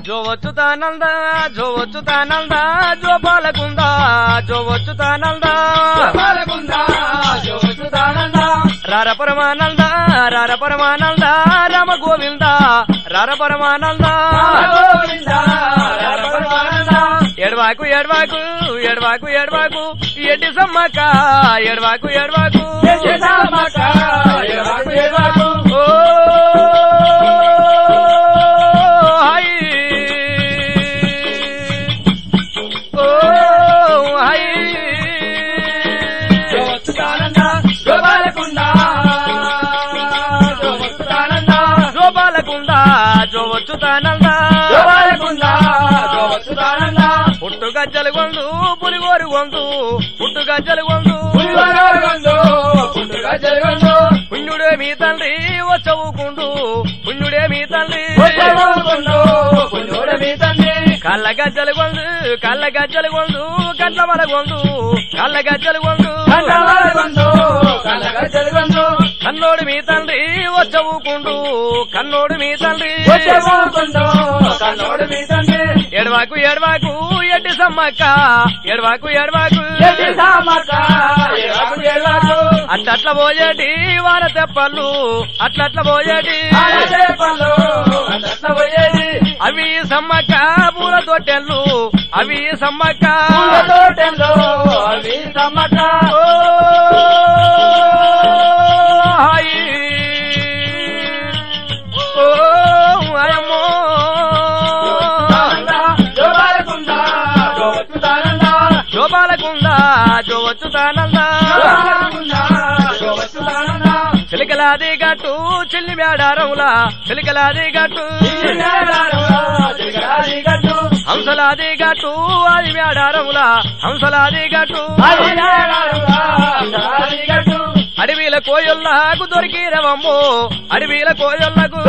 జో వచ్చుతానంద జో వచ్చుతానంద జో బాలకుంద జో వచ్చుతానంద జో వచ్చుతానంద రార పరమానంద రార పరమానంద రామ గోవింద రార పరమానంద ఎడవాకు ఎడవాకు ఎడవాకు ఎడవాకు ఎడ్డి సమ్మక్క ఎడవాకు ఎడవాకు ఓ హై ఓ హై గోపాలకుంద జో వచ్చుతానంద పుట్టు గజ్జలు గొందు పులిగోరు గొందు పుట్టు గజ్జలు గొందు పుణ్యుడే మీ తండ్రి వచ్చవుకుండు పుణ్యుడే మీ తండ్రి కళ్ళ గజ్జలు గొందు కళ్ళ గజ్జలు గొందు కళ్ళ వల గొందు కళ్ళ గజ్జలు గొందు కన్నోడు మీ తండ్రి వచ్చవుకుండు కన్నోడు మీ తండ్రి ఎడవాకు ఎడవాకు ఎడ్డి సమ్మక్క ఎడవాకు ఎడవాకు అట్లట్ల పోయేటి వాన తెప్పలు అట్లట్ల పోయేటి అవి సమ్మక్క పూల తోటెళ్ళు అవి సమ్మక్క ఓ హాయ్ ఓ అమ్మో జోబాలకుంద జో వచ్చుతానంద చిలికలాది గట్టు చిల్లి మేడారంలా చిలికలాది గట్టు హంసలాది గట్టు అది మేడారంలా హంసలాది గట్టు అడవిల కోయొల్లకు దొరికిరవమ్మో అడవిల కోయొల్లకు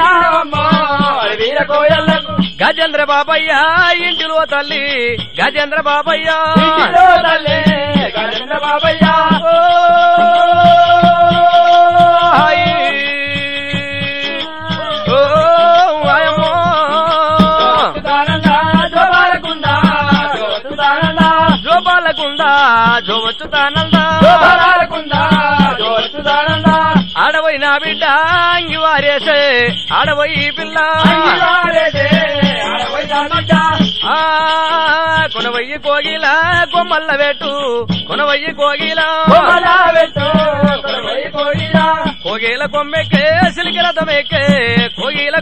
గజేంద్ర బాబయ్య ఇంటిలో తల్లి గజేంద్ర బాబయ్య ఓ హాయ్ ఓ ఆయమ్మో జో బాలకుంద జో వచ్చుతానంద ఆడవై నా బిడ్డ అంగి వారేసే ఆడవై పిల్ల కొనవయ్యి కోగిల కొమ్మల్ల పెట్టు కొనవయ్యి కోగిల కోగిల కొమ్మెక్కే సిలికి రథమెక్కే కోగిల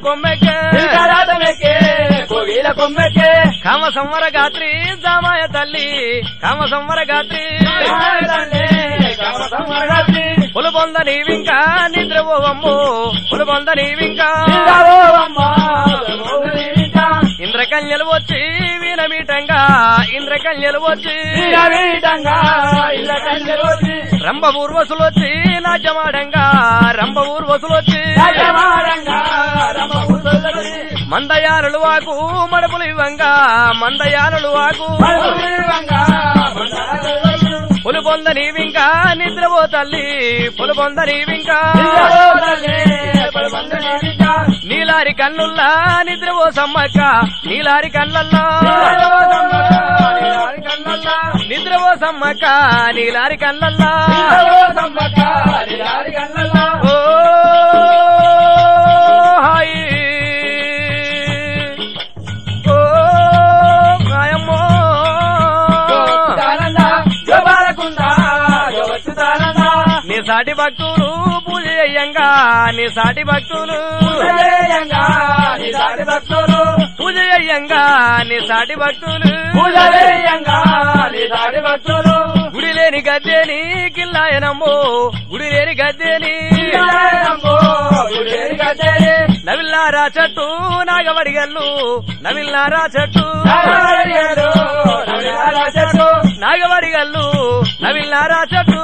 కొమ్మెక్కే కామ సంవర గాత్రి జామాయ తల్లి కామ సంవర గాత్రి పులుబొంద నీవింకా నిద్రపోవమ్మో పులుబొంద నీవింకా ఇంద్రకన్యలు వచ్చి వీరమీటంగా ఇంద్రకన్యలు వచ్చి రంభ ఊర్వసులు వచ్చి నాట్యమాడంగా రంభ ఊర్వసులు వచ్చి మందయారులు వాకు మడుపులు ఇవ్వంగా మందయారులు వాకు పులుబొంద నీవింకా నిద్రపో తల్లి పులుబొంద నీవింకా నీలారి కన్నుల్లా నిద్రపో సమ్మక్క నీలారి కళ్ళల్లా నిద్రపో సమ్మక్క నీలారి కళ్ళల్లా ఓ హాయ్ ఓ ఆయమ్మో నీ సాటి భక్తులు పూజ చెయ్యంగా నీ సాటి భక్తులు పూజ చెయ్యంగా నీ సాటి భక్తులు గుడి లేని గద్దెని కిల్లాయనమ్మో గుడి లేని గద్దెని నవిల్లారా చెట్టు నాగవడిగల్లు నవిల్లారా చెట్టు నాగవడిగల్లు నవిల్లారా చెట్టు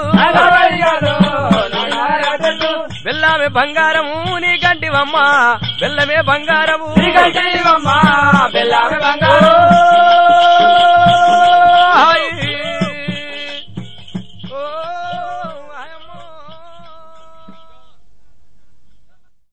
బెల్లమే బంగారము నీ కంటివమ్మ బెల్లమే బంగారము బెల్లమే బంగారం